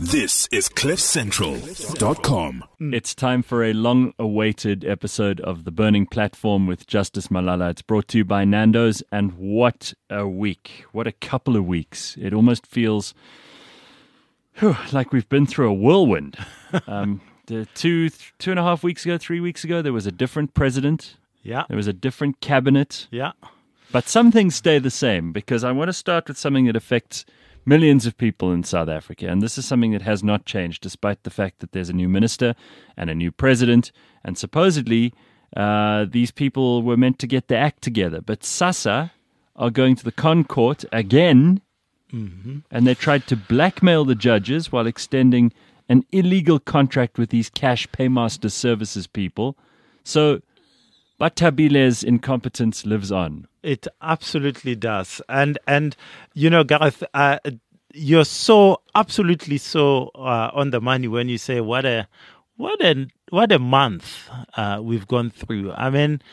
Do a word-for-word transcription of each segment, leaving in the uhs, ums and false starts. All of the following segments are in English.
This is cliff central dot com. It's time for a long-awaited episode of The Burning Platform with Justice Malala. It's brought to you by Nando's, and what a week. What a couple of weeks. It almost feels whew, like we've been through a whirlwind. Um, the two, two and a half weeks ago, three weeks ago, there was a different president. Yeah. There was a different cabinet. Yeah. But some things stay the same, because I want to start with something that affects millions of people in South Africa. And this is something that has not changed, despite the fact that there's a new minister and a new president. And supposedly, uh, these people were meant to get their act together. But SASSA are going to the Con Court again. Mm-hmm. And they tried to blackmail the judges while extending an illegal contract with these cash paymaster services people. So Batabile's incompetence lives on. It absolutely does. And, and you know, Gareth, uh, you're so absolutely so uh, on the money when you say what a what a, what a month uh, we've gone through. I mean,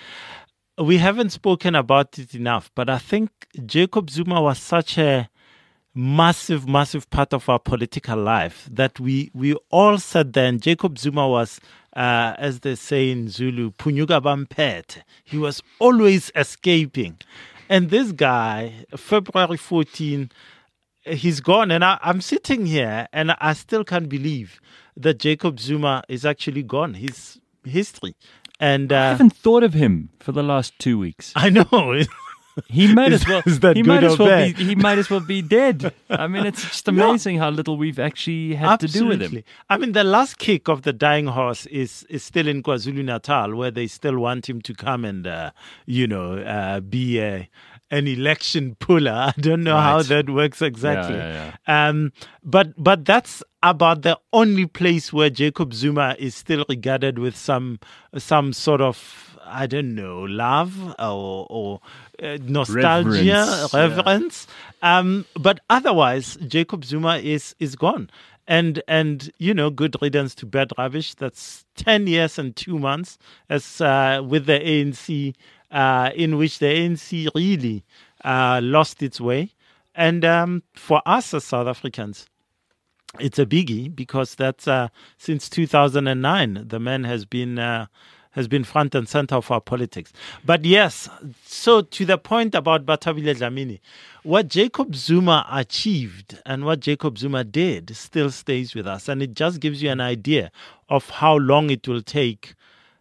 we haven't spoken about it enough, but I think Jacob Zuma was such a massive, massive part of our political life that we, we all said then Jacob Zuma was, uh, as they say in Zulu, Punyuka Bampet. He was always escaping. And this guy, February fourteenth, he's gone. And I, I'm sitting here and I still can't believe that Jacob Zuma is actually gone. He's history. And uh, I haven't thought of him for the last two weeks. I know. He might is, as well. Is that he good might or as well bad? be. He might as well be dead. I mean, it's just amazing yeah. how little we've actually had Absolutely. to do with him. I mean, the last kick of the dying horse is is still in KwaZulu Natal, where they still want him to come and, uh, you know, uh, be a, an election puller. I don't know right. how that works exactly. Yeah, yeah, yeah. Um, but but that's about the only place where Jacob Zuma is still regarded with some some sort of, I don't know, love or, or uh, nostalgia, reverence. reverence. Yeah. Um, but otherwise, Jacob Zuma is is gone. And, and you know, good riddance to bad rubbish. That's ten years and two months as uh, with the A N C, uh, in which the A N C really uh, lost its way. And um, for us as South Africans, it's a biggie because that's uh, since two thousand nine, the man has been uh, has been front and center of our politics. But yes, so to the point about Batabile Dlamini, what Jacob Zuma achieved and what Jacob Zuma did still stays with us. And it just gives you an idea of how long it will take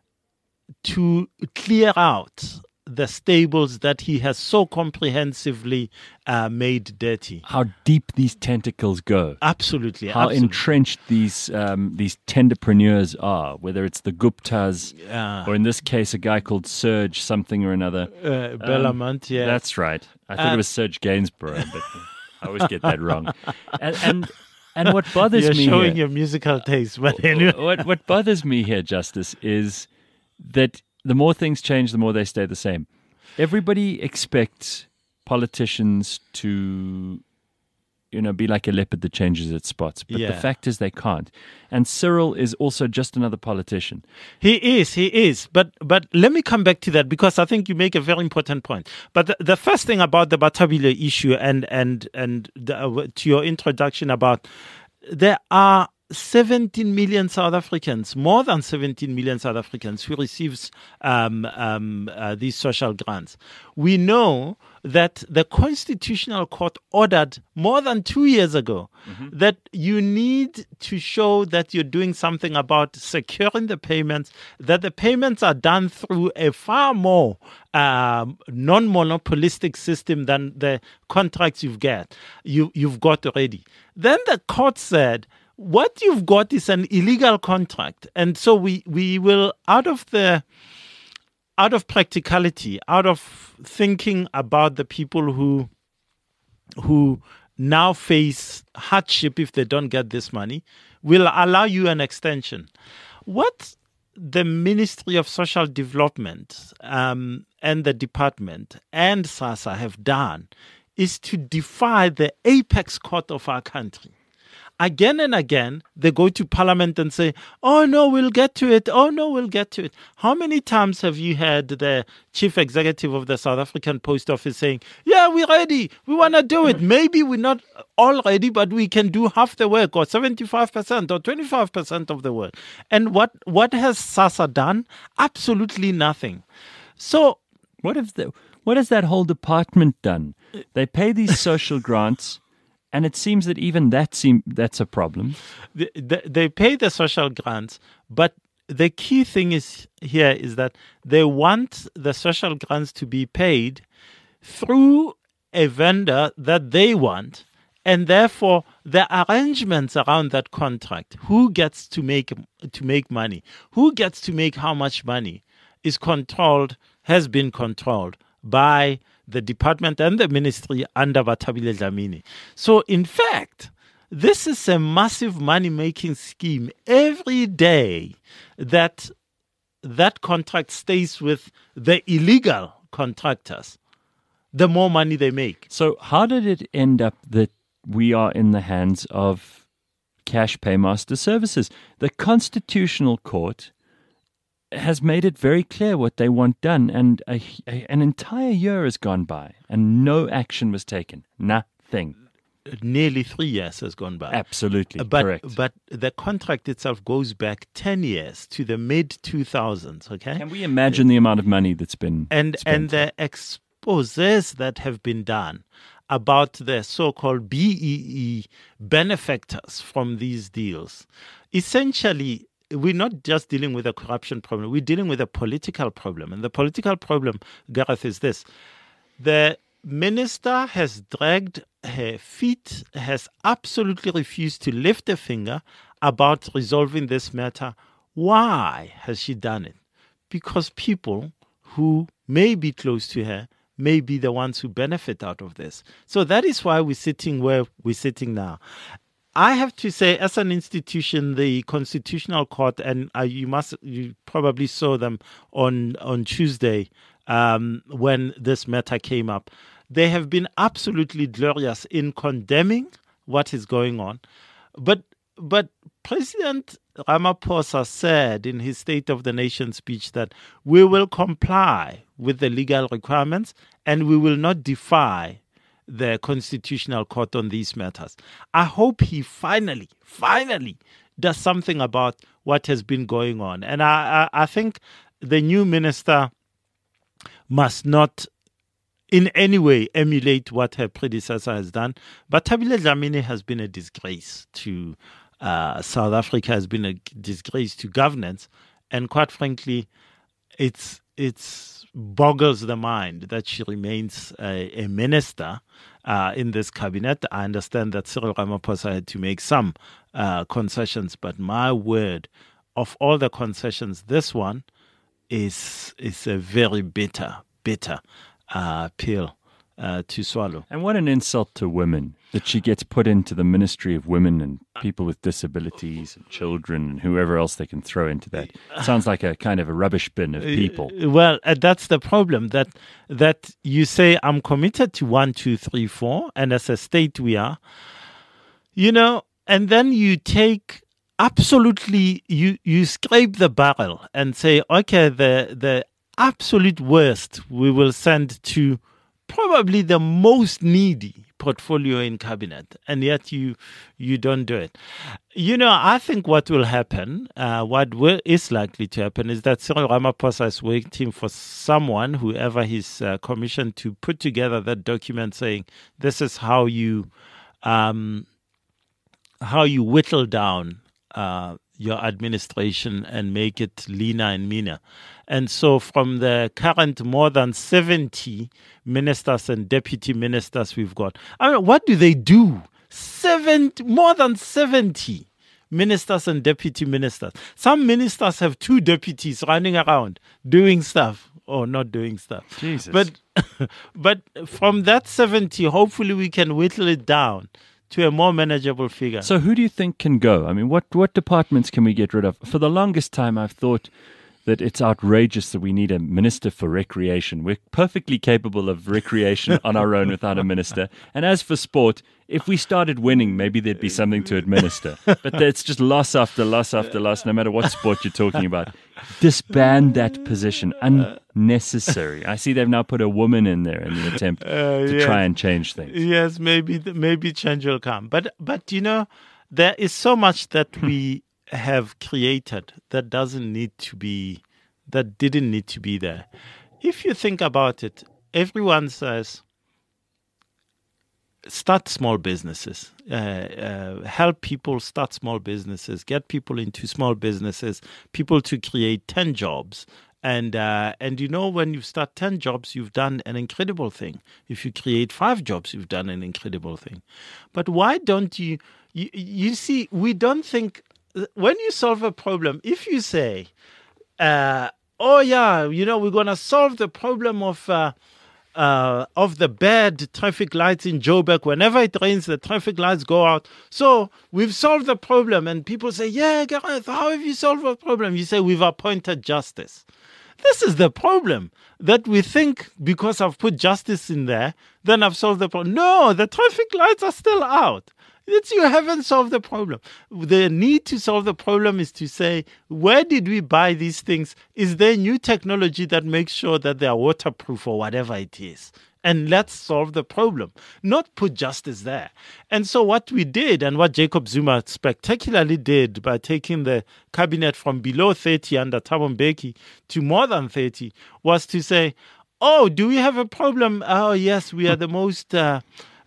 to clear out the stables that he has so comprehensively uh, made dirty. How deep these tentacles go. Absolutely. How absolutely. entrenched these um, these tenderpreneurs are, whether it's the Guptas uh, or in this case a guy called Serge something or another. Uh, Bellamont, um, yeah. That's right. I thought uh, it was Serge Gainsborough, but I always get that wrong. And and, and what bothers You're me You're showing here, your musical taste. But anyway. what, what bothers me here, Justice, is that the more things change, the more they stay the same. Everybody expects politicians to, you know, be like a leopard that changes its spots. But yeah. the fact is they can't. And Cyril is also just another politician. He is, he is. But but let me come back to that because I think you make a very important point. But the, the first thing about the Batabile issue and, and, and the, uh, to your introduction about there are seventeen million South Africans, more than seventeen million South Africans who receives um, um, uh, these social grants. We know that the Constitutional Court ordered more than two years ago mm-hmm. that you need to show that you're doing something about securing the payments, that the payments are done through a far more um, non-monopolistic system than the contracts you've got, you, you've got already. Then the court said, what you've got is an illegal contract. And so we, we will, out of the out of practicality, out of thinking about the people who who now face hardship if they don't get this money, we'll allow you an extension. What the Ministry of Social Development um, and the department and SASSA have done is to defy the apex court of our country. again and again, they go to Parliament and say, oh, no, we'll get to it. Oh, no, we'll get to it. How many times have you heard the chief executive of the South African Post Office saying, yeah, we're ready. We want to do it. Maybe we're not all ready, but we can do half the work or seventy-five percent or twenty-five percent of the work. And what, what has SASSA done? Absolutely nothing. So what have the, what has that whole department done? They pay these social grants, and it seems that even that seem that's a problem. They, they, they pay the social grants, but the key thing is here is that they want the social grants to be paid through a vendor that they want, and therefore the arrangements around that contract, who gets to make to make money, who gets to make how much money, is controlled, has been controlled by the department and the ministry under Bathabile Dlamini. So, in fact, this is a massive money-making scheme. Every day that that contract stays with the illegal contractors, the more money they make. So how did it end up that we are in the hands of Cash Paymaster Services? The Constitutional Court has made it very clear what they want done, and a, a, an entire year has gone by and no action was taken. Nothing. Nearly three years has gone by. Absolutely, but, correct. But the contract itself goes back ten years to the mid two thousands, okay? Can we imagine the amount of money that's been and spent? And the exposés that have been done about the so-called B E E benefactors from these deals. Essentially, we're not just dealing with a corruption problem, we're dealing with a political problem. And the political problem, Gareth, is this. The minister has dragged her feet, has absolutely refused to lift a finger about resolving this matter. Why has she done it? Because people who may be close to her may be the ones who benefit out of this. So that is why we're sitting where we're sitting now. I have to say, as an institution, the Constitutional Court, and uh, you must, you probably saw them on on Tuesday um, when this matter came up. They have been absolutely glorious in condemning what is going on, but but President Ramaphosa said in his State of the Nation speech that we will comply with the legal requirements and we will not defy the Constitutional Court on these matters. I hope he finally, finally does something about what has been going on. And I, I, I think the new minister must not in any way emulate what her predecessor has done. But Bathabile Dlamini has been a disgrace to uh, South Africa, has been a disgrace to governance. And quite frankly, it's it's boggles the mind that she remains a, a minister uh, in this cabinet. I understand that Cyril Ramaphosa had to make some uh, concessions, but my word, of all the concessions, this one is is a very bitter, bitter uh, pill uh, to swallow. And what an insult to women that she gets put into the Ministry of Women and people with disabilities and children and whoever else they can throw into that. Sounds like a kind of a rubbish bin of people. Well, uh, that's the problem, that that you say, I'm committed to one, two, three, four, and as a state we are, you know, and then you take absolutely, you, you scrape the barrel and say, okay, the the absolute worst we will send to probably the most needy portfolio in cabinet, and yet you you don't do it. You know, I think what will happen, uh, what will, is likely to happen, is that Cyril Ramaphosa is waiting for someone, whoever he's uh, commissioned, to put together that document saying this is how you um, how you whittle down uh, your administration and make it leaner and meaner. And so from the current more than seventy ministers and deputy ministers we've got, I mean, what do they do? seventy, more than seventy ministers and deputy ministers. Some ministers have two deputies running around doing stuff or not doing stuff. Jesus. But, but from that seventy, hopefully we can whittle it down to a more manageable figure. So who do you think can go? I mean, what, what departments can we get rid of? For the longest time, I've thought that it's outrageous that we need a minister for recreation. We're perfectly capable of recreation on our own without a minister. And as for sport, if we started winning, maybe there'd be something to administer. But it's just loss after loss after loss, no matter what sport you're talking about. Disband that position. Unnecessary. I see they've now put a woman in there in the attempt Uh, to yes. try and change things. Yes, maybe maybe change will come. But but you know, there is so much that we have created that doesn't need to be, that didn't need to be there. If you think about it, everyone says, start small businesses, uh, uh, help people start small businesses, get people into small businesses, people to create ten jobs. And uh, and you know, when you start ten jobs, you've done an incredible thing. If you create five jobs, you've done an incredible thing. But why don't you, you, you see, we don't think, when you solve a problem, if you say, uh, oh yeah, you know, we're going to solve the problem of uh, uh, of the bad traffic lights in Joburg. Whenever it rains, the traffic lights go out. So we've solved the problem. And people say, yeah, Gareth, how have you solved the problem? You say, we've appointed justice. This is the problem, that we think because I've put justice in there, then I've solved the problem. No, the traffic lights are still out. It's, you haven't solved the problem. The need to solve the problem is to say, where did we buy these things? Is there new technology that makes sure that they are waterproof or whatever it is? And let's solve the problem, not put justice there. And so what we did, and what Jacob Zuma spectacularly did by taking the cabinet from below thirty under Thabo Mbeki to more than thirty, was to say, oh, do we have a problem? Oh, yes, we are the most uh,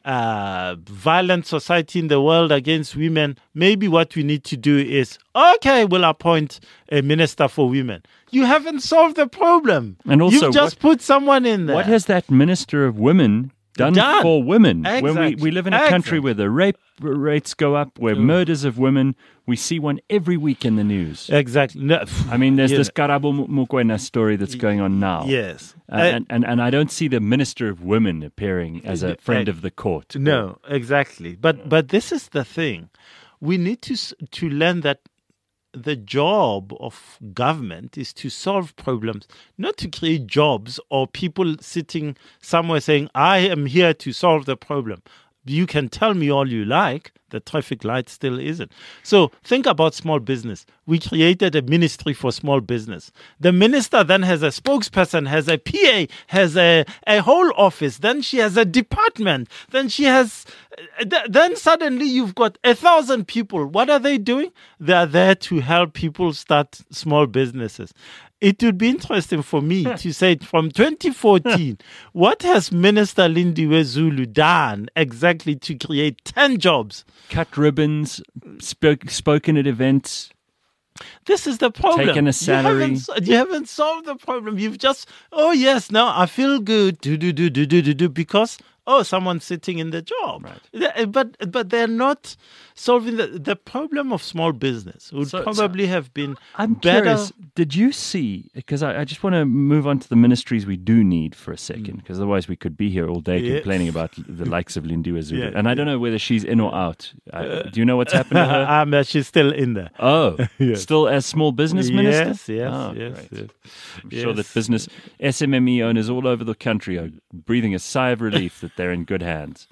uh, violent society in the world against women. Maybe what we need to do is, okay, we'll appoint a minister for women. You haven't solved the problem. And also, you've just what, put someone in there. What has that minister of women done, Done. for women? Exactly. When we, we live in a country Exactly. where the rape rates go up, where murders of women, we see one every week in the news. Exactly. No, I mean, there's yeah. this Karabo Mokoena story that's going on now. Yes. Uh, and, and, and I don't see the Minister of Women appearing as a friend uh, of the court. No, exactly. But but this is the thing. We need to s- to learn that the job of government is to solve problems, not to create jobs or people sitting somewhere saying, I am here to solve the problem. You can tell me all you like, the traffic light still isn't. So think about small business. We created a ministry for small business. The minister then has a spokesperson, has a P A, has a, a whole office. Then she has a department. Then she has, th- then suddenly you've got a thousand people. What are they doing? They are there to help people start small businesses. It would be interesting for me to say from twenty fourteen, what has Minister Lindiwe Zulu done exactly to create ten jobs? Cut ribbons, spoke, spoken at events. This is the problem. Taken a salary. You haven't, you haven't solved the problem. You've just, oh yes, now I feel good, do do do do do do do, because oh, someone's sitting in the job. Right. But but they're not solving the the problem of small business. Would So- probably have been I'm better. curious, did you see, because I, I just want to move on to the ministries we do need for a second, because otherwise we could be here all day Yeah. complaining about the likes of Lindiwe Zulu. Yeah. And I don't know whether she's in or out. Uh, do you know what's happened to her? um, uh, she's still in there. Oh, Yes. still as small business minister? Yes, yes, Oh, yes, great. yes. I'm sure that Yes. business S M M E owners all over the country are breathing a sigh of relief that they're in good hands.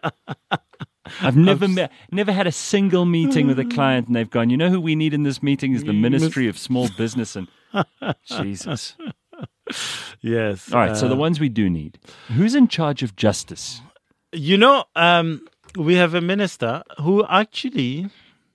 I've never met, never had a single meeting with a client and they've gone, you know who we need in this meeting is the Ministry of Small Business. And Jesus. Yes. All right, so the uh, ones we do need. Who's in charge of justice? You know, um, we have a minister who actually,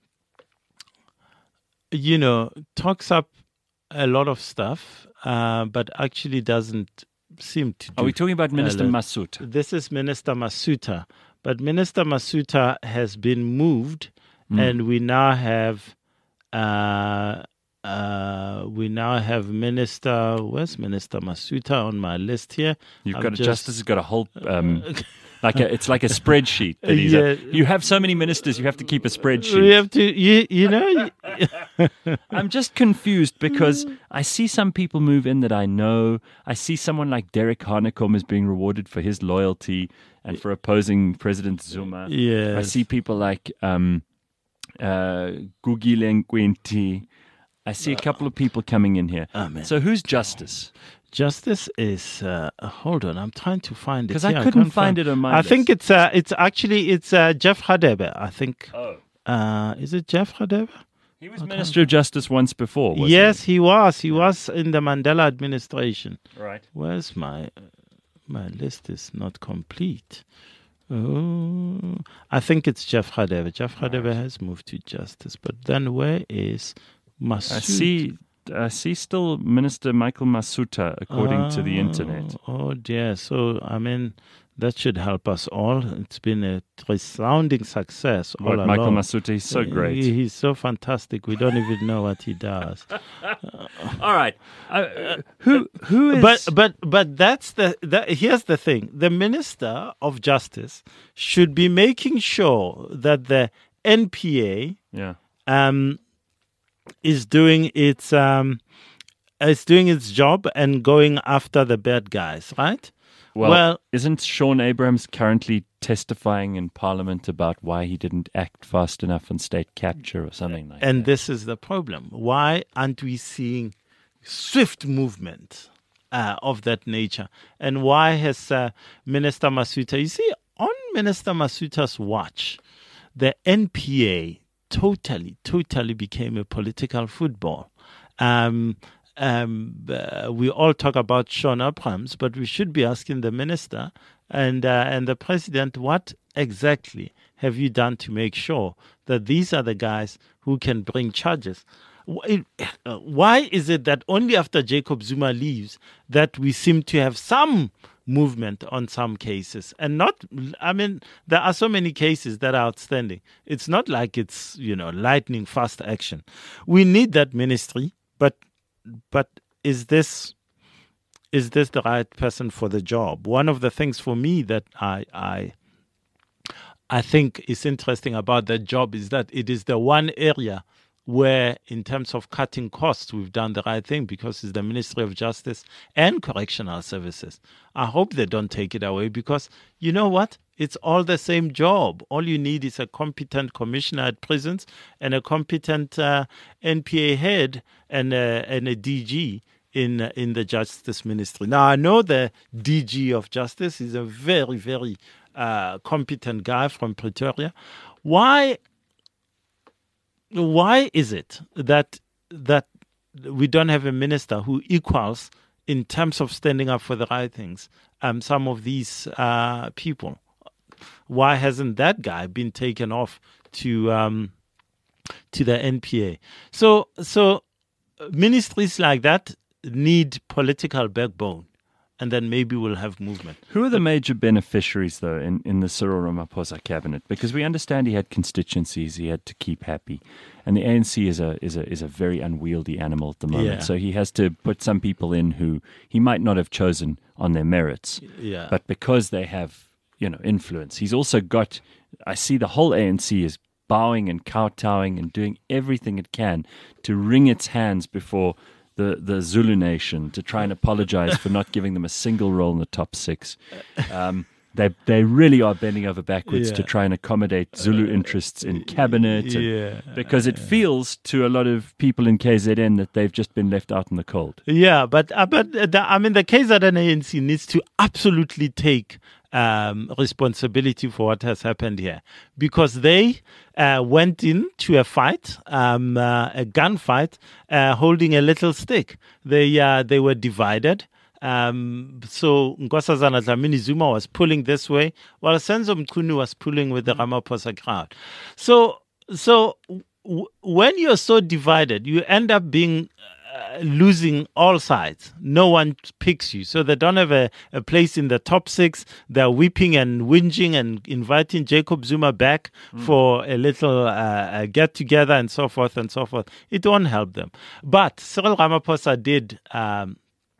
you know, talks up a lot of stuff, uh, but actually doesn't seem to do. Are we talking about Minister a lot. Masut? This is Minister Masuta. But Minister Masuta has been moved, Mm. and we now have uh, uh, we now have Minister. Where's Minister Masuta on my list here? You've I've got a just- justice has got a whole um, like a it's like a spreadsheet. That he's Yeah. a, you have so many ministers, you have to keep a We spreadsheet. have to, you, you know. I'm just confused because I see some people move in that I know. I see someone like Derek Hanekom is being rewarded for his loyalty and for opposing President Zuma. Yes. I see people like um, uh, Gugile Nkwinti. I see a couple of people coming in here. Amen. So who's Justice? Justice is uh, hold on. I'm trying to find it Because I here. couldn't can't find it on my I list. think it's uh, it's actually it's uh, Jeff Radebe. I think. Oh. Uh, is it Jeff Radebe? He was Minister of Justice once before, wasn't Yes, he was. He was in the Mandela administration. he? Right. Where's my my list is not complete. Oh, I think it's Jeff Radebe. Jeff Radebe Right. has moved to Justice, but then where is Masood? I see I see still Minister Michael Masuta, according to the internet. Oh dear. So, I mean, that should help us all. It's been a resounding success all What, along. Michael Masuta, he's so great. He- he's so fantastic. We don't even know what he does. All right. Uh, who who is But but but that's the that, here's the thing. The Minister of Justice should be making sure that the N P A Yeah. um, is doing its um, is doing its job and going after the bad guys, right? Well, Well- isn't Sean Abrams currently testifying in Parliament about why he didn't act fast enough on state capture or something like And that? this is the problem. Why aren't we seeing swift movement uh, of that nature? And why has uh, Minister Masuta, you see, on Minister Masuta's watch, the N P A totally, totally became a political football. Um, um, uh, we all talk about Sean Abrams, but we should be asking the minister and uh, and the president, what exactly have you done to make sure that these are the guys who can bring charges? Wh- uh, Why is it that only after Jacob Zuma leaves that we seem to have some movement on some cases, and not, I mean, there are so many cases that are outstanding. It's not like it's, you know, lightning fast action. We need that ministry, but but is this is this the right person for the job? One of the things for me that I I I think is interesting about that job is that it is the one area where, in terms of cutting costs, we've done the right thing, because it's the Ministry of Justice and Correctional Services. I hope they don't take it away, because you know what? It's all the same job. All you need is a competent commissioner at prisons and a competent uh, N P A head and a, and a D G in uh, in the Justice Ministry. Now, I know the D G of Justice is a very, very uh, competent guy from Pretoria. Why? Why is it that that we don't have a minister who equals, in terms of standing up for the right things, um, some of these uh, people? Why hasn't that guy been taken off to um, to the N P A? So, so ministries like that need political backbone, and then maybe we'll have movement. Who are the major beneficiaries, though, in, in the Cyril Ramaphosa cabinet? Because we understand he had constituencies he had to keep happy, and the A N C is a is a is a very unwieldy animal at the moment. Yeah. So he has to put some people in who he might not have chosen on their merits, Yeah. but because they have, you know, influence. He's also got. I see the whole A N C is bowing and kowtowing and doing everything it can to wring its hands before the, the Zulu nation to try and apologize for not giving them a single role in the top six. Um, they they really are bending over backwards Yeah. to try and accommodate Zulu interests in cabinet, and- Yeah. because it feels to a lot of people in K Z N that they've just been left out in the cold. Yeah, but uh, but uh, the, I mean, the K Z N A N C needs to absolutely take um, responsibility for what has happened here, because they uh, went into a fight, um, uh, a gunfight, uh, holding a little stick. They uh, they were divided. Um, so Nkosazana Dlamini Zuma was pulling this way, while Senzo Mkhunu was pulling with the Ramaphosa crowd. So so w- when you're so divided, you end up being uh, losing all sides. No one picks you. So they don't have a, a place in the top six. They're weeping and whinging and inviting Jacob Zuma back mm. for a little uh, get together and so forth and so forth. It won't help them. But Cyril Ramaphosa did um,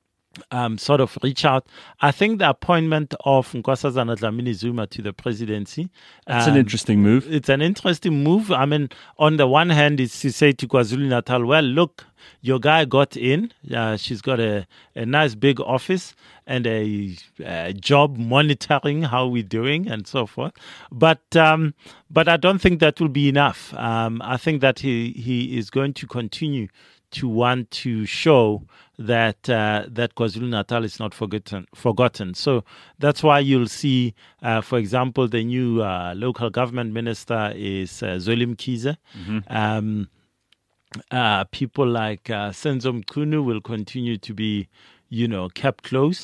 um, sort of reach out. I think the appointment of Nkosazana Dlamini Zuma to the presidency. That's um, an interesting move. It's an interesting move. I mean, on the one hand, it's to say to KwaZulu-Natal, well, look, your guy got in. Uh, she's got a, a nice big office and a, a job monitoring how we're doing and so forth. But um, but I don't think that will be enough. Um, I think that he, he is going to continue to want to show that uh, that KwaZulu-Natal is not forgotten. Forgotten. So that's why you'll see, uh, for example, the new uh, local government minister is uh, Zweli Mkhize. Mm-hmm. Um, uh, people like uh, Senzo Mchunu will continue to be, you know, kept close,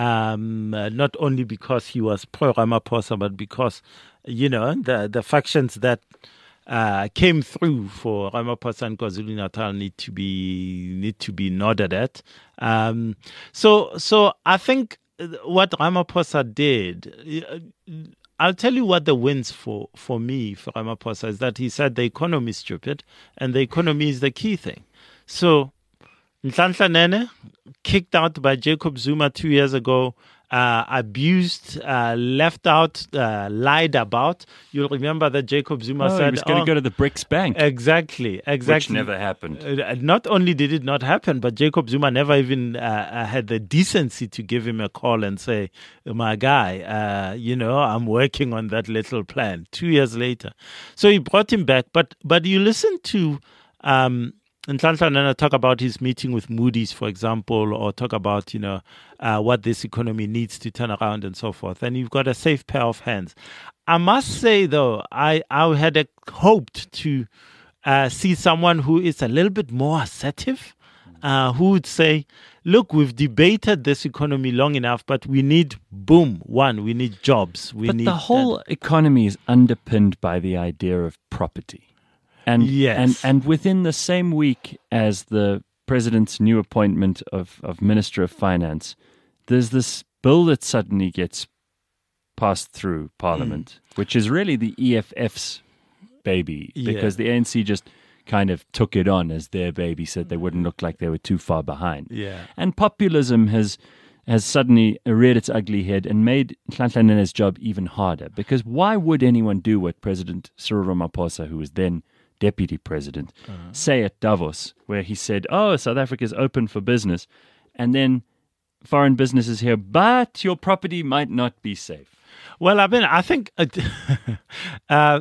um, uh, not only because he was pro-Ramaphosa, but because, you know, the, the factions that uh, came through for Ramaphosa and KwaZulu-Natal need to be need to be nodded at. Um, so, so I think what Ramaphosa did, I'll tell you what the wins for, for me, for Ramaphosa, is that he said the economy is stupid and the economy is the key thing. So, Nhlanhla Nene, kicked out by Jacob Zuma two years ago, uh, abused, uh, left out, uh, lied about. You'll remember that Jacob Zuma oh, said... he was going to oh, go to the BRICS Bank. Exactly, exactly. Which never happened. Uh, not only did it not happen, but Jacob Zuma never even uh, had the decency to give him a call and say, my guy, uh, you know, I'm working on that little plan. Two years later. So he brought him back. But, but you listen to... Um, And Nhlanhla Nene talk about his meeting with Moody's, for example, or talk about, you know, uh, what this economy needs to turn around and so forth. And you've got a safe pair of hands. I must say, though, I, I had a, hoped to uh, see someone who is a little bit more assertive, uh, who would say, look, we've debated this economy long enough, but we need, boom, one, we need jobs. We but need the whole uh, economy is underpinned by the idea of property. And, yes. and and within the same week as the president's new appointment of, of Minister of Finance, there's this bill that suddenly gets passed through Parliament, mm. which is really the E F F's baby, because yeah. the A N C just kind of took it on as their baby, said they wouldn't look like they were too far behind. Yeah. And populism has has suddenly reared its ugly head and made Nhlanhla Nene's job even harder, because why would anyone do what President Cyril Ramaphosa, who was then Deputy President, uh-huh. say at Davos, where he said, oh, South Africa is open for business, and then foreign businesses here, but your property might not be safe. Well, I mean, I think, uh, uh,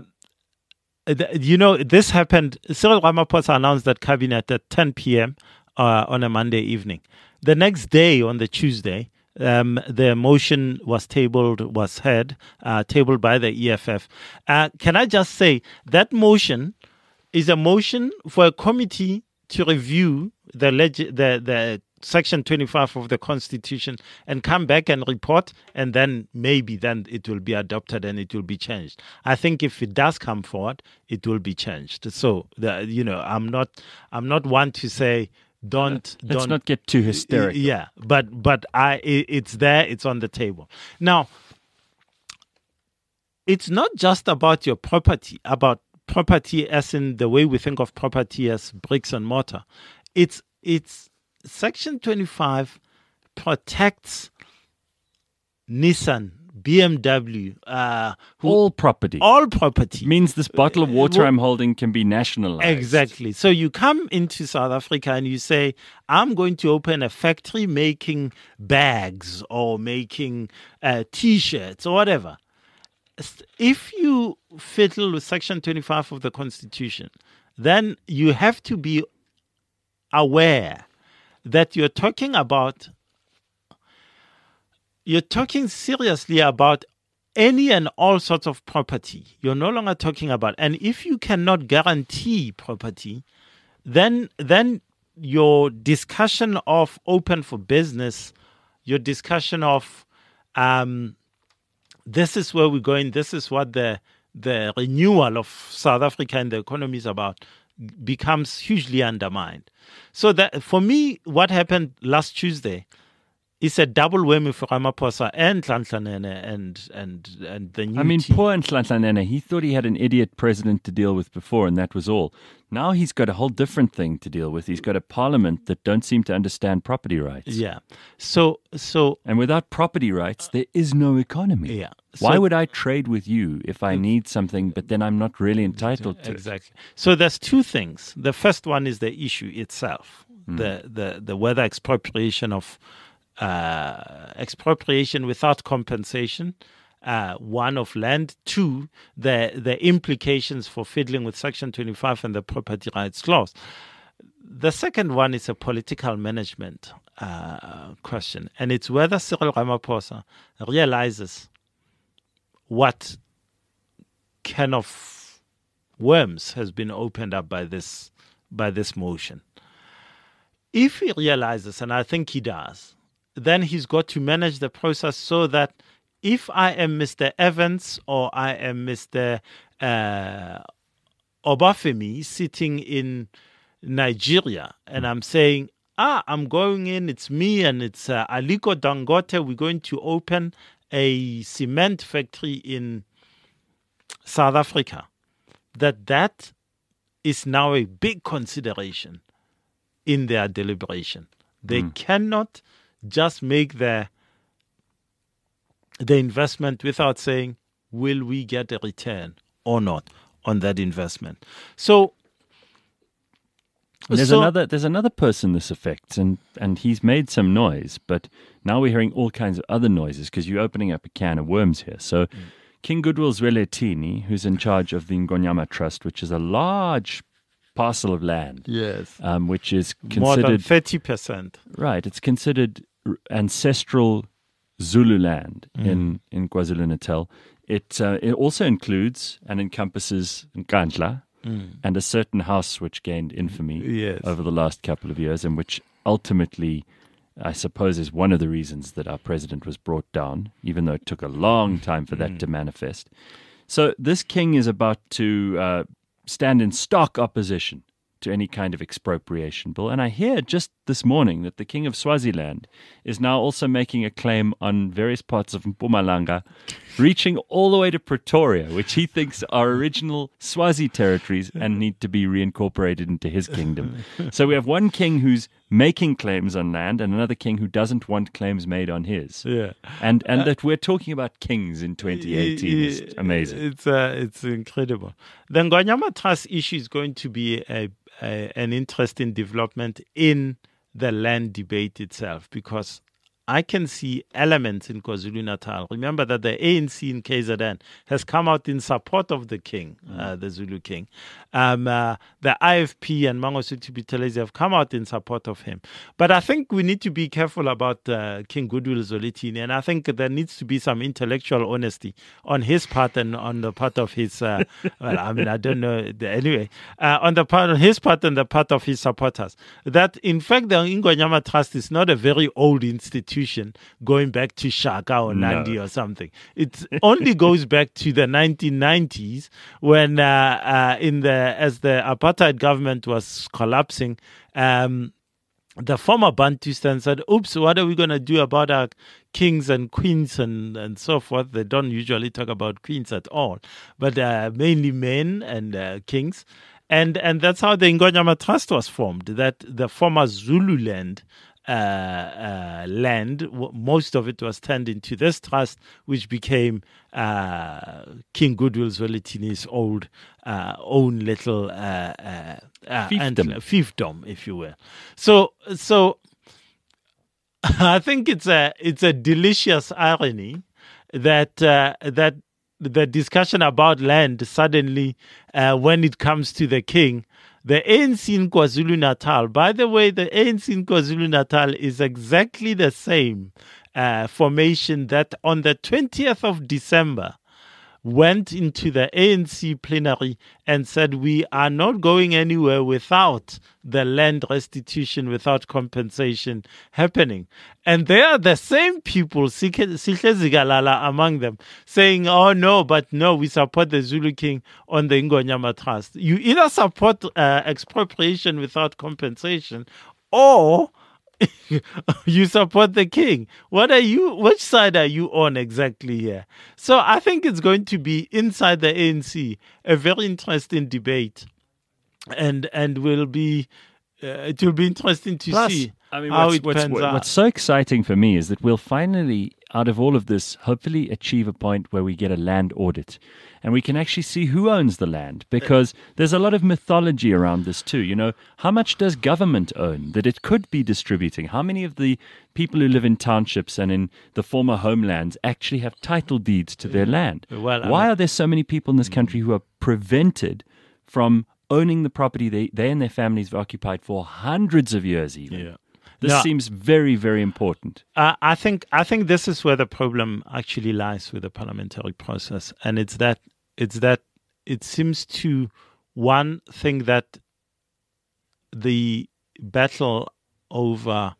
you know, this happened. Cyril Ramaphosa announced that cabinet at ten p.m. Uh, on a Monday evening. The next day, on the Tuesday, Um, the motion was tabled, was heard, uh, tabled by the E F F. Uh, can I just say that motion is a motion for a committee to review the leg- the the Section twenty-five of the Constitution and come back and report, and then maybe then it will be adopted and it will be changed. I think if it does come forward, it will be changed. So, the, you know, I'm not I'm not one to say, Don't let's don't, not get too hysterical. Yeah, but but I it, it's there, it's on the table. Now, it's not just about your property, about property as in the way we think of property as bricks and mortar. It's it's Section twenty-five protects Nissan, B M W, uh, who, all property. All property. Means this bottle of water I'm holding can be nationalized. Exactly. So you come into South Africa and you say, I'm going to open a factory making bags or making uh, T-shirts or whatever. If you fiddle with Section twenty-five of the Constitution, then you have to be aware that you're talking about You're talking seriously about any and all sorts of property. You're no longer talking about, and if you cannot guarantee property, then then your discussion of open for business, your discussion of um, this is where we're going, this is what the the renewal of South Africa and the economy is about, becomes hugely undermined. So that for me, what happened last Tuesday, it's a double whammy for Ramaphosa and Nhlanhla Nene and and and the new I mean, team. poor Nhlanhla Nene. He thought he had an idiot president to deal with before, and that was all. Now he's got a whole different thing to deal with. He's got a parliament that don't seem to understand property rights. Yeah. So so and without property rights, there is no economy. Yeah. So, why would I trade with you if I need something, but then I'm not really entitled to exactly. it? So there's two things. The first one is the issue itself, mm. the the the whether expropriation of. Uh, expropriation without compensation, uh, one of land, two, the the implications for fiddling with Section twenty-five and the property rights clause. the second one is a political management uh, question, and it's whether Cyril Ramaphosa realizes what can of worms has been opened up by this by this motion. If he realizes, and I think he does, then he's got to manage the process so that if I am Mister Evans or I am Mister Uh, Obafemi sitting in Nigeria and I'm saying, ah, I'm going in, it's me and it's uh, Aliko Dangote, we're going to open a cement factory in South Africa, that that is now a big consideration in their deliberation. They mm. cannot just make the, the investment without saying, will we get a return or not on that investment? So there's so, another there's another person this affects, and, and he's made some noise, but now we're hearing all kinds of other noises because you're opening up a can of worms here. So mm. King Goodwill Zwelithini, who's in charge of the Ngonyama Trust, which is a large parcel of land. Yes. Um, which is considered... More than thirty percent. Right. It's considered ancestral Zulu land mm. in, in KwaZulu-Natal. It, uh, it also includes and encompasses Nkandla mm. and a certain house which gained infamy yes. over the last couple of years, and which ultimately, I suppose, is one of the reasons that our president was brought down, even though it took a long time for that mm. to manifest. So this king is about to uh, stand in stark opposition to any kind of expropriation bill. And I hear just this morning that the king of Swaziland is now also making a claim on various parts of Mpumalanga, reaching all the way to Pretoria, which he thinks are original Swazi territories and need to be reincorporated into his kingdom. So we have one king who's making claims on land and another king who doesn't want claims made on his. Yeah. And and uh, that we're talking about kings in twenty eighteen is amazing. It's uh, it's incredible. The Ngonyama Trust issue is going to be a, a an interesting development in the land debate itself, because I can see elements in KwaZulu-Natal. Remember that the A N C in K Z N has come out in support of the king, mm. uh, the Zulu king. Um, uh, the I F P and Mangosuthu Buthelezi have come out in support of him. But I think we need to be careful about uh, King Goodwill Zwelithini, and I think there needs to be some intellectual honesty on his part and on the part of his, uh, well, I mean, I don't know, anyway, uh, on the part of his part and the part of his supporters, that in fact the Ngonyama Trust is not a very old institution going back to Shaka or Nandi no. or something. It only goes back to the nineteen nineties when, uh, uh, in the as the apartheid government was collapsing, um, the former Bantustan said, oops, what are we going to do about our kings and queens and, and so forth? They don't usually talk about queens at all, but uh, mainly men and uh, kings. And and that's how the Ngonyama Trust was formed, that the former Zululand Uh, uh, land, w- most of it was turned into this trust, which became uh, King Goodwill Zwelithini's old uh, own little uh, uh, uh, fiefdom. Antler, fiefdom, if you will. So, so I think it's a it's a delicious irony that uh, that the discussion about land suddenly, uh, when it comes to the king. The A N C in KwaZulu-Natal, by the way, the A N C in KwaZulu-Natal is exactly the same uh, formation that on the twentieth of December went into the A N C plenary and said, we are not going anywhere without the land restitution, without compensation happening. And they are the same people, Sihle Zikalala among them, saying, oh no, but no, we support the Zulu king on the Ngonyama Trust. You either support uh, expropriation without compensation, or you support the king. What are you? Which side are you on exactly here? So I think it's going to be inside the A N C a very interesting debate, and and will be uh, it will be interesting to Plus, see I mean, how what's, it what's, pans what, out. What's so exciting for me is that we'll finally, out of all of this, hopefully achieve a point where we get a land audit. And we can actually see who owns the land, because there's a lot of mythology around this too. You know, how much does government own that it could be distributing? How many of the people who live in townships and in the former homelands actually have title deeds to their land? Well, I Why mean, are there so many people in this country who are prevented from owning the property they, they and their families have occupied for hundreds of years even. Yeah. This No. seems very, very important. Uh, I think I think this is where the problem actually lies with the parliamentary process, and it's that it's that it seems to one thing that the battle over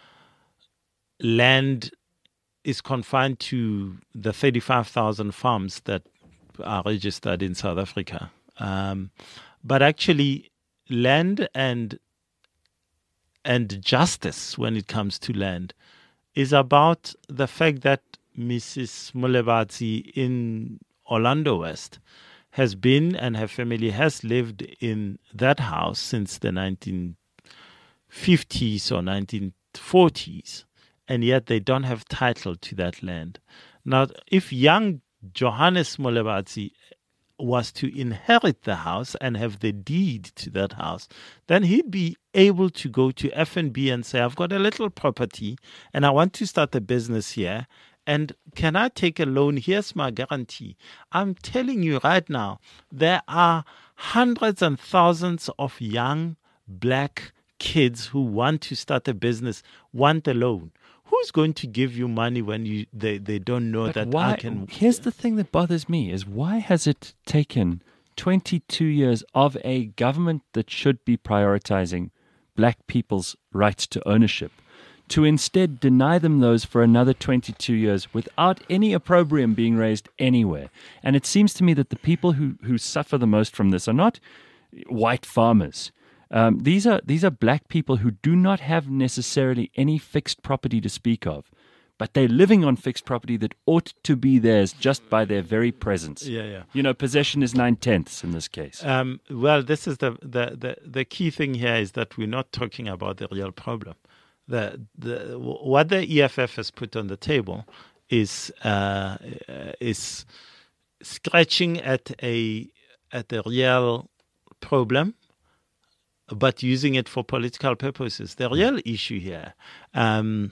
land is confined to the thirty-five thousand farms that are registered in South Africa, um, but actually land and and justice when it comes to land is about the fact that Missus Molebatsi in Orlando West has been and her family has lived in that house since the nineteen fifties or nineteen forties, and yet they don't have title to that land. Now, if young Johannes Molebatsi was to inherit the house and have the deed to that house, then he'd be able to go to F N B and say, I've got a little property and I want to start a business here. And can I take a loan? Here's my guarantee. I'm telling you right now, there are hundreds and thousands of young black kids who want to start a business, want a loan. Who's going to give you money when you they, they don't know But that why, I can... Here's the thing that bothers me is why has it taken twenty-two years of a government that should be prioritizing black people's rights to ownership to instead deny them those for another twenty-two years without any opprobrium being raised anywhere? And it seems to me that the people who, who suffer the most from this are not white farmers. Um, these are these are black people who do not have necessarily any fixed property to speak of, but they're living on fixed property that ought to be theirs just by their very presence. Yeah, yeah. You know, possession is nine-tenths in this case. Um, well, this is the, the, the, the key thing here is that we're not talking about the real problem. The, the what the E F F has put on the table is uh, is scratching at a at the real problem, but using it for political purposes. The real issue here um,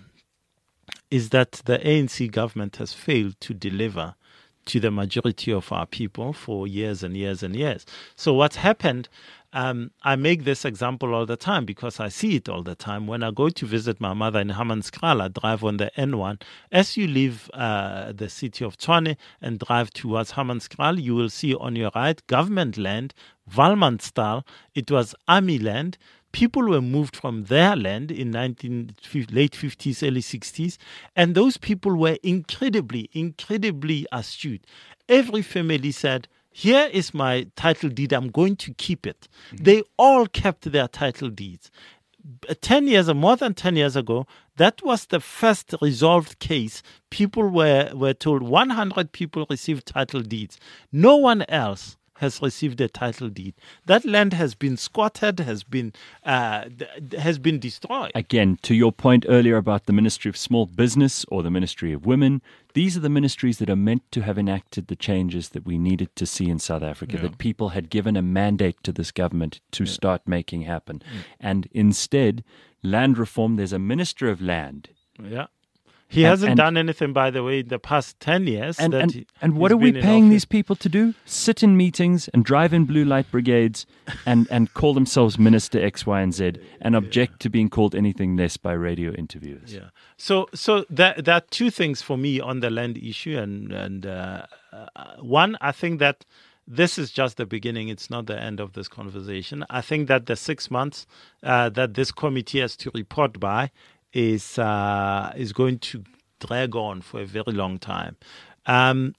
is that the A N C government has failed to deliver to the majority of our people for years and years and years. So what's happened, um, I make this example all the time because I see it all the time. When I go to visit my mother in Hammanskraal, I drive on the N one. As you leave uh, the city of Tshwane and drive towards Hammanskraal, you will see on your right government land, Walmanstal. It was army land. People were moved from their land in nineteen late fifties, early sixties, and those people were incredibly, incredibly astute. Every family said, here is my title deed, I'm going to keep it. Mm-hmm. They all kept their title deeds. Ten years, or more than ten years ago, that was the first resolved case. People were, were told one hundred people received title deeds. No one else has received a title deed. That land has been squatted, has been uh, has been destroyed. Again, to your point earlier about the Ministry of Small Business or the Ministry of Women, these are the ministries that are meant to have enacted the changes that we needed to see in South Africa, yeah. that people had given a mandate to this government to yeah. start making happen. Yeah. And instead, land reform, there's a Minister of Land. Yeah. He and, hasn't and, done anything, by the way, in the past ten years. And, that and, he, and what are we paying these people to do? Sit in meetings and drive in blue light brigades and, and call themselves Minister X, Y, and Z and object yeah. to being called anything less by radio interviewers. Yeah. So so there, there are two things for me on the land issue. And, and uh, uh, one, I think that this is just the beginning. It's not the end of this conversation. I think that the six months uh, that this committee has to report by is uh, is going to drag on for a very long time. Um,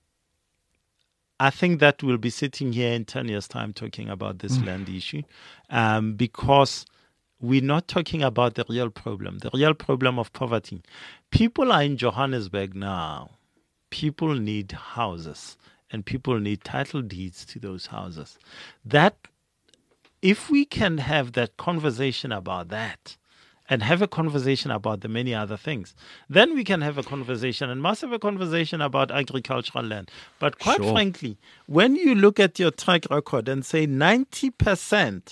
I think that we'll be sitting here in ten years' time talking about this mm. land issue um, because we're not talking about the real problem, the real problem of poverty. People are in Johannesburg now. People need houses and people need title deeds to those houses. That, if we can have that conversation about that, and have a conversation about the many other things, then we can have a conversation and must have a conversation about agricultural land. But quite sure. frankly, when you look at your track record and say ninety percent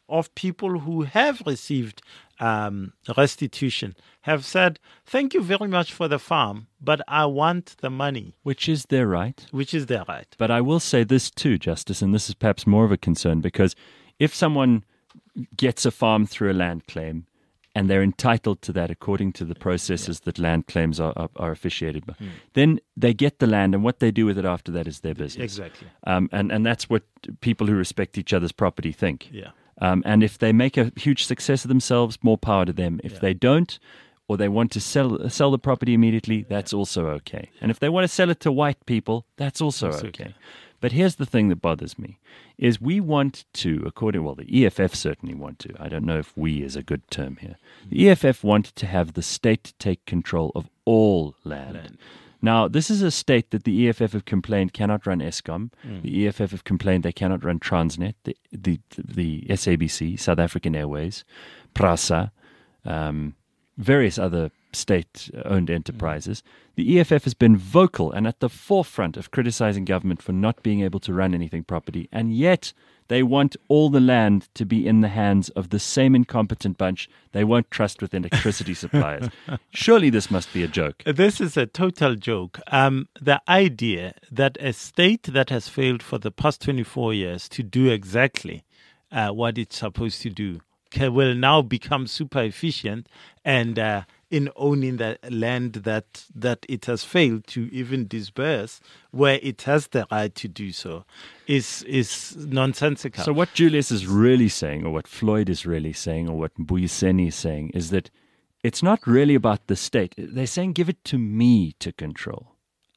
of people who have received um, restitution have said, thank you very much for the farm, but I want the money. Which is their right. Which is their right. But I will say this too, Justice, and this is perhaps more of a concern, because if someone gets a farm through a land claim, and they're entitled to that according to the processes yeah. that land claims are, are, are officiated by, mm. then they get the land, and what they do with it after that is their business. Exactly. Um, and, and that's what people who respect each other's property think. Yeah. Um, and if they make a huge success of themselves, more power to them. If yeah. they don't, or they want to sell sell the property immediately, that's yeah. also okay. And if they want to sell it to white people, that's also that's okay. okay. But here's the thing that bothers me, is we want to, according, well, the E F F certainly want to. I don't know if we is a good term here. The E F F want to have the state take control of all land. land. Now, this is a state that the E F F have complained cannot run Eskom. Mm. The E F F have complained they cannot run Transnet, the the, the S A B C, South African Airways, PRASA, um, various other state-owned enterprises. Mm. The E F F has been vocal and at the forefront of criticizing government for not being able to run anything properly, and yet they want all the land to be in the hands of the same incompetent bunch they won't trust with electricity suppliers. Surely this must be a joke. This is a total joke. Um, the idea that a state that has failed for the past twenty-four years to do exactly uh, what it's supposed to do can, will now become super efficient and uh, in owning the land that that it has failed to even disburse, where it has the right to do so, is is nonsensical. So what Julius is really saying, or what Floyd is really saying, or what Mbuyiseni is saying, is that it's not really about the state. They're saying, give it to me to control.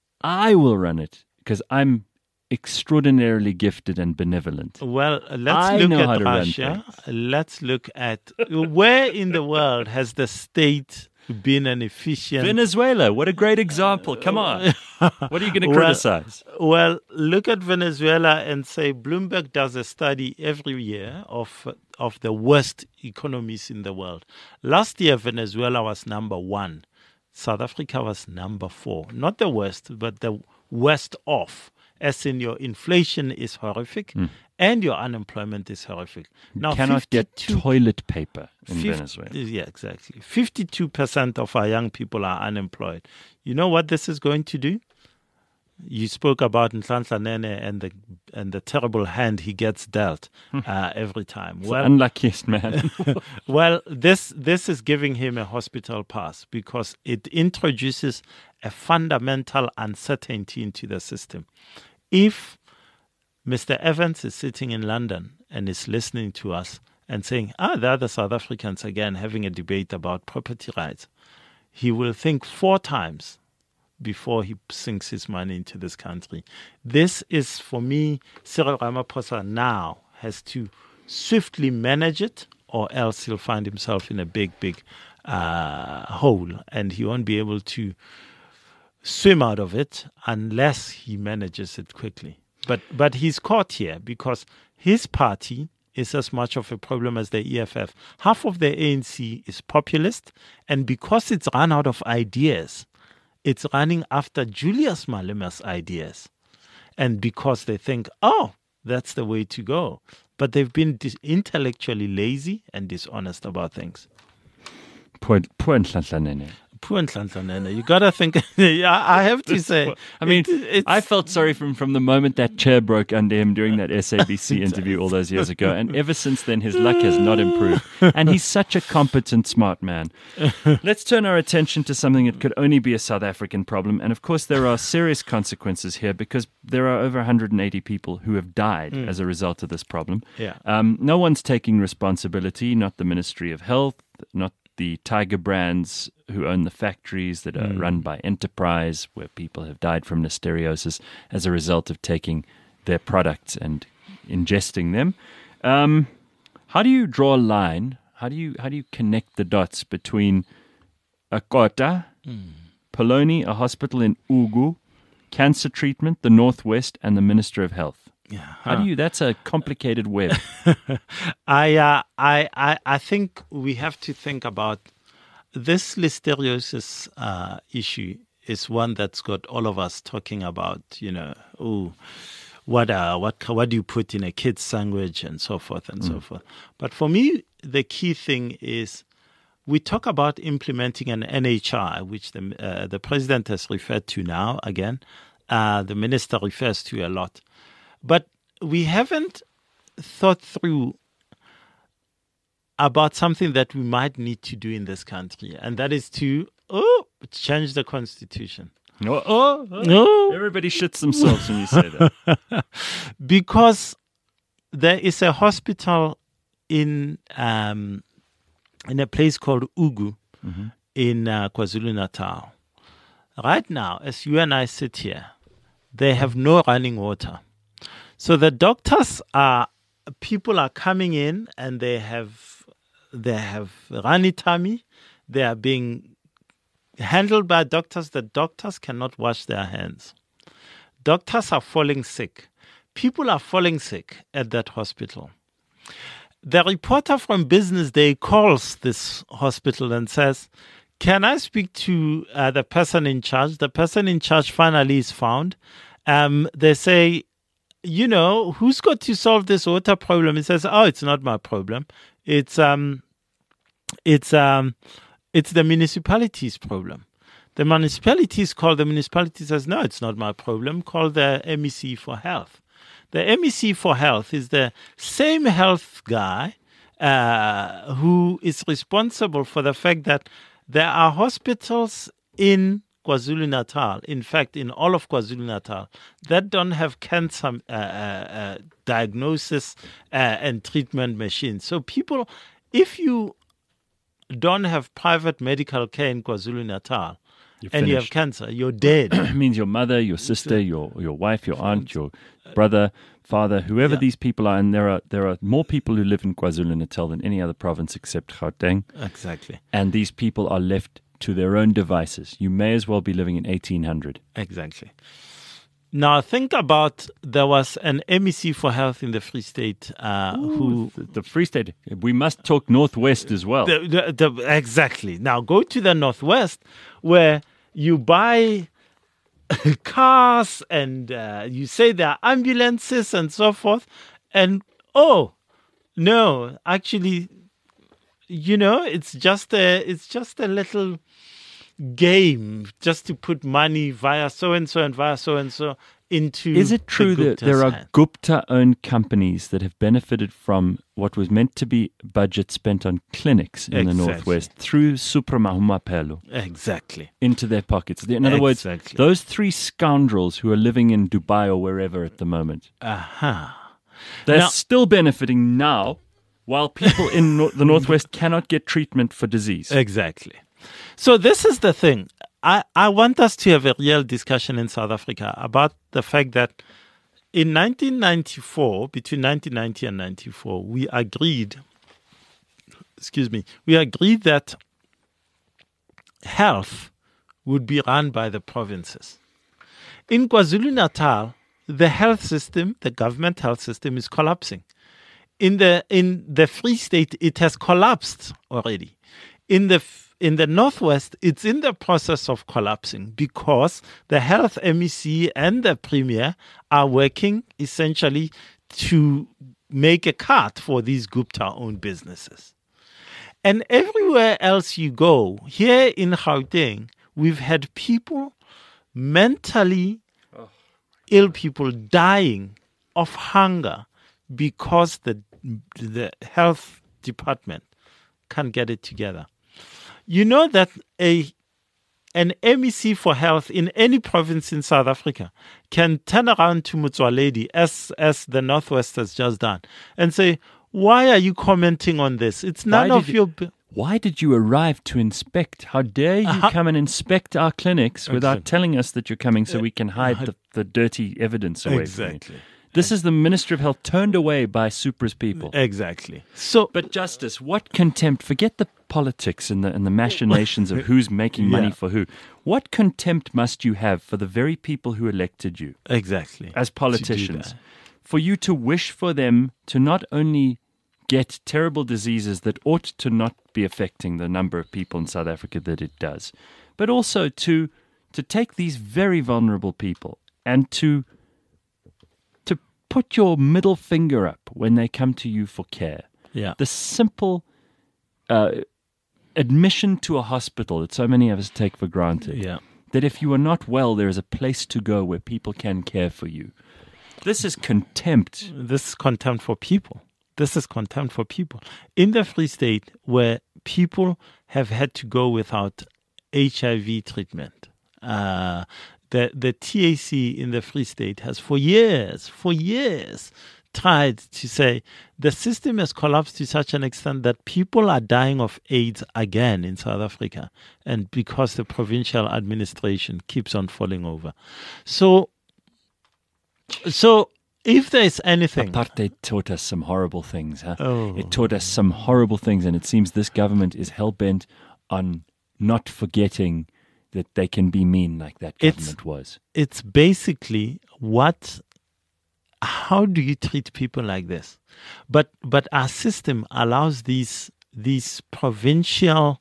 I will run it because I'm extraordinarily gifted and benevolent. Well, let's I look know at how to Russia. Let's look at where in the world has the state been an efficient... Venezuela, what a great example. Come on. What are you going to well, criticize? Well, look at Venezuela and say Bloomberg does a study every year of of the worst economies in the world. Last year, Venezuela was number one. South Africa was number four. Not the worst, but the worst off. As in, your inflation is horrific mm. and your unemployment is horrific. Now, you cannot get toilet paper in fifty, Venezuela. Yeah, exactly. fifty-two percent of our young people are unemployed. You know what this is going to do? You spoke about Nhlanhla Nene and the and the terrible hand he gets dealt uh, every time. Well, the unluckiest man. Well, this this is giving him a hospital pass because it introduces a fundamental uncertainty into the system. If Mister Evans is sitting in London and is listening to us and saying, ah, the other South Africans again having a debate about property rights, he will think four times before he sinks his money into this country. This is, for me, Cyril Ramaphosa now has to swiftly manage it, or else he'll find himself in a big, big uh, hole, and he won't be able to swim out of it unless he manages it quickly. But but he's caught here because his party is as much of a problem as the E F F. Half of the A N C is populist, and because it's run out of ideas, it's running after Julius Malema's ideas. And because they think, oh, that's the way to go. But they've been dis- intellectually lazy and dishonest about things. Poor Nhlanhla Nene. Poor Nhlanhla Nene. You got to think, I have to say. I mean, it, I felt sorry from, from the moment that chair broke under him during that S A B C interview all those years ago. And ever since then, his luck has not improved. And he's such a competent, smart man. Let's turn our attention to something that could only be a South African problem. And of course, there are serious consequences here because there are over one hundred eighty people who have died mm. as a result of this problem. Yeah. Um, no one's taking responsibility, not the Ministry of Health, not the Tiger Brands who own the factories that are mm. run by Enterprise, where people have died from listeriosis as a result of taking their products and ingesting them. Um, how do you draw a line? How do you how do you connect the dots between a Kota, mm. Poloni, a hospital in Ugu, cancer treatment, the Northwest, and the Minister of Health? Yeah, huh. How do you? That's a complicated web. I, uh, I, I, I think we have to think about this listeriosis uh, issue. Is one that's got all of us talking about. You know, oh, what uh, what what do you put in a kid's sandwich and so forth and mm. so forth. But for me, the key thing is we talk about implementing an N H I, which the uh, the president has referred to now again. Uh, the minister refers to a lot, but we haven't thought through about something that we might need to do in this country, and that is to oh change the constitution. Oh, oh, oh. No. Everybody shits themselves when you say that. Because there is a hospital in um, in a place called Ugu mm-hmm. in uh, KwaZulu-Natal. Right now, as you and I sit here, they have no running water. So the doctors are, people are coming in and they have, they have runny tummy. They are being handled by doctors. The doctors cannot wash their hands. Doctors are falling sick. People are falling sick at that hospital. The reporter from Business Day calls this hospital and says, can I speak to uh, the person in charge? The person in charge finally is found. Um, they say, you know, who's got to solve this water problem? He says, oh, it's not my problem. It's um, it's um, it's the municipality's problem. The municipalities call, the municipality says, no, it's not my problem. Call the M E C for Health. The M E C for Health is the same health guy uh, who is responsible for the fact that there are hospitals in KwaZulu-Natal, in fact, in all of KwaZulu-Natal, that don't have cancer uh, uh, uh, diagnosis uh, and treatment machines. So people, if you don't have private medical care in KwaZulu-Natal and you have cancer, you're dead. It means your mother, your sister, your your wife, your aunt, your brother, father, whoever yeah. these people are, and there are there are more people who live in KwaZulu-Natal than any other province except Gauteng. Exactly. And these people are left to their own devices. You may as well be living in eighteen hundred. Exactly. Now think about, there was an M E C for Health in the Free State uh, Ooh, who... The, the Free State. We must talk Northwest as well. The, the, the, exactly. Now go to the Northwest where you buy cars and uh, you say there are ambulances and so forth. And, oh, no, actually, you know, it's just a, it's just a little game just to put money via so-and-so and via so-and-so into... Is it true the that there are hand? Gupta-owned companies that have benefited from what was meant to be budget spent on clinics in Exactly. the Northwest through Supramahumaphelo Exactly. into their pockets? In other words, Exactly. those three scoundrels who are living in Dubai or wherever at the moment, Uh-huh. they're Now- still benefiting now while people in no- the Northwest cannot get treatment for disease. Exactly. So this is the thing. I, I want us to have a real discussion in South Africa about the fact that in nineteen ninety-four, between nineteen ninety and ninety-four, we agreed, excuse me, we agreed that health would be run by the provinces. In KwaZulu-Natal, the health system, the government health system is collapsing. In the in the Free State, it has collapsed already. In the in the Northwest, it's in the process of collapsing because the Health M E C and the Premier are working essentially to make a cut for these Gupta-owned businesses. And everywhere else you go, here in Gauteng, we've had people, mentally oh. ill people, dying of hunger because the the health department can't get it together. You know that a an M E C for Health in any province in South Africa can turn around to Motsoaledi, as as the Northwest has just done, and say, why are you commenting on this? It's none Why of did your... you- Why did you arrive to inspect? How dare you Uh-huh. come and inspect our clinics without Exactly. telling us that you're coming so we can hide the, the dirty evidence away from Exactly. you? This is the Minister of Health turned away by Supra's people. Exactly. So, But Justice, what contempt, forget the politics and the, and the machinations of who's making money Yeah. for who. What contempt must you have for the very people who elected you exactly. as To do politicians? that. For you to wish for them to not only get terrible diseases that ought to not be affecting the number of people in South Africa that it does, but also to to take these very vulnerable people and to to put your middle finger up when they come to you for care. Yeah. The simple uh, admission to a hospital that so many of us take for granted. Yeah. That if you are not well, there is a place to go where people can care for you. This is contempt. This is contempt for people. This is contempt for people. In the Free State, where people have had to go without H I V treatment, uh, the, the T A C in the Free State has for years, for years, tried to say the system has collapsed to such an extent that people are dying of AIDS again in South Africa, and because the provincial administration keeps on falling over. So, so if there's anything... Apartheid taught us some horrible things, huh? Oh. It taught us some horrible things, and it seems this government is hell-bent on not forgetting that they can be mean like that government It's- was. It's basically what... How do you treat people like this? But but our system allows these these provincial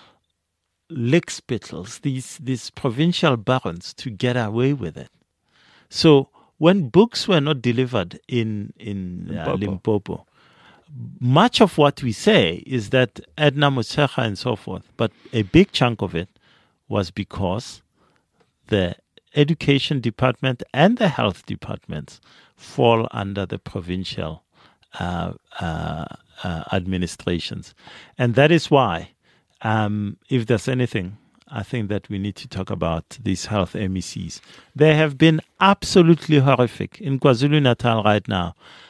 lickspittles, these these provincial barons to get away with it. So when books were not delivered in in uh, Limpopo. Limpopo, much of what we say is that Edna Motshekga and so forth, but a big chunk of it was because the education department and the health departments fall under the provincial uh, uh, uh, administrations. And that is why, um, if there's anything, I think that we need to talk about these health M E Cs. They have been absolutely horrific. In KwaZulu-Natal right now,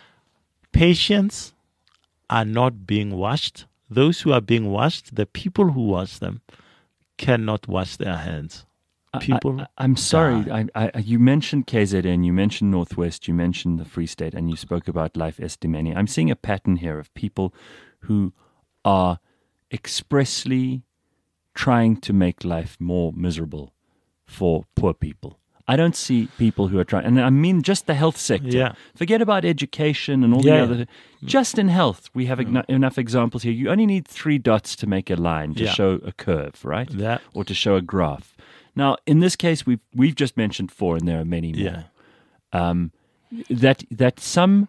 patients are not being washed. Those who are being washed, the people who wash them, cannot wash their hands. People I, I, I'm sorry. die. I, I, you mentioned K Z N, you mentioned Northwest, you mentioned the Free State, and you spoke about Life Estimeni. I'm seeing a pattern here of people who are expressly trying to make life more miserable for poor people. I don't see people who are trying, and I mean just the health sector. Yeah. Forget about education and all Yeah, the yeah. other. Just in health, we have mm. enough examples here. You only need three dots to make a line, to Yeah. show a curve, right? Yeah. Or to show a graph. Now, in this case, we've we've just mentioned four, and there are many more. Yeah. Um, that that some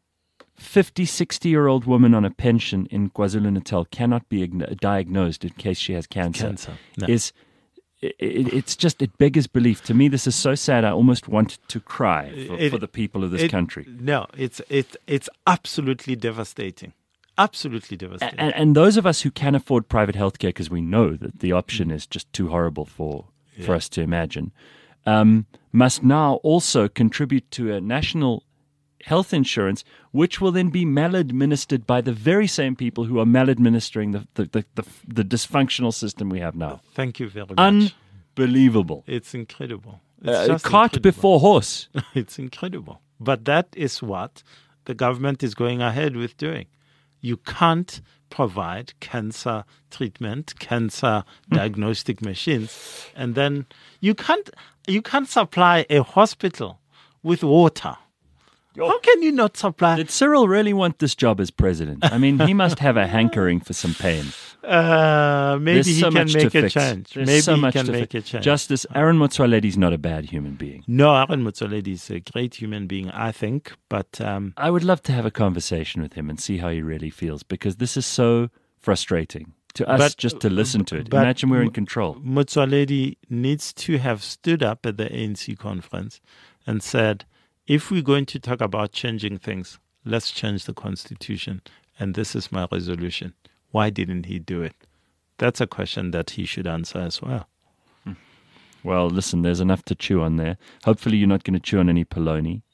fifty, sixty-year-old woman on a pension in KwaZulu-Natal cannot be ign- diagnosed in case she has cancer. Cancer. No. Is it, it, it's just it beggars belief. To me, this is so sad. I almost want to cry for, It- for the people of this It- country. No, it's it, it's absolutely devastating. Absolutely devastating. And, and those of us who can afford private healthcare, because we know that the option is just too horrible for for us to imagine, um, must now also contribute to a national health insurance, which will then be maladministered by the very same people who are maladministering the the, the, the, the dysfunctional system we have now. Thank you very much. Unbelievable. It's incredible. It's Uh, just cart incredible. before horse. It's incredible. But that is what the government is going ahead with doing. You can't provide cancer treatment, cancer diagnostic machines, and then you can't you can't supply a hospital with water. How can you not supply? Did Cyril really want this job as president? I mean, he must have a hankering for some pain. Uh, maybe There's he so can much make to a fix. change. There's Maybe so he much can to make fix. a change. Justice Aaron Motsoaledi is not a bad human being. No, Aaron Motsoaledi is a great human being, I think. But um, I would love to have a conversation with him and see how he really feels, because this is so frustrating to us But- just to listen to it. but- Imagine we're in control. Motsoaledi needs to have stood up at the A N C conference and said, if we're going to talk about changing things, let's change the constitution. And this is my resolution. Why didn't he do it? That's a question that he should answer as well. Well, listen, there's enough to chew on there. Hopefully you're not going to chew on any polony.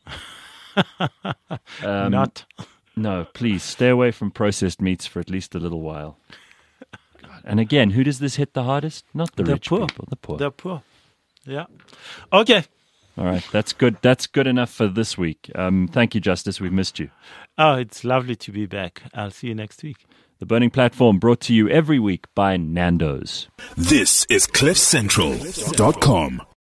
Um, Not. No, please stay away from processed meats for at least a little while. God. And again, who does this hit the hardest? Not the, The rich poor. people, the poor. The poor. Yeah. Okay. All right, that's good. That's good enough for this week. Um, thank you, Justice. We've missed you. Oh, it's lovely to be back. I'll see you next week. The Burning Platform brought to you every week by Nando's. This is cliff central dot com.